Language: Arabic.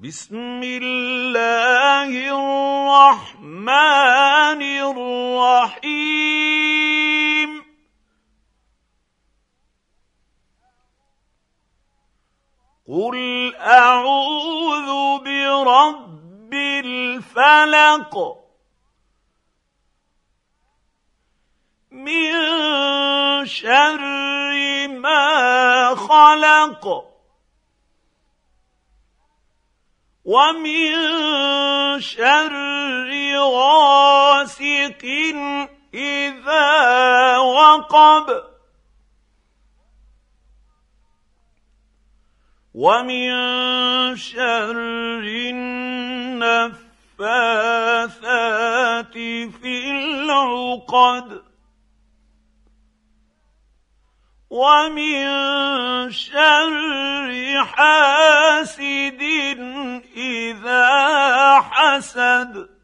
بسم الله الرحمن الرحيم قل أعوذ برب الفلق من شر ما خلق ومن شر غاسق إذا وقب ومن شر النفاثات في العقد ومن شر حاسد إذا حسد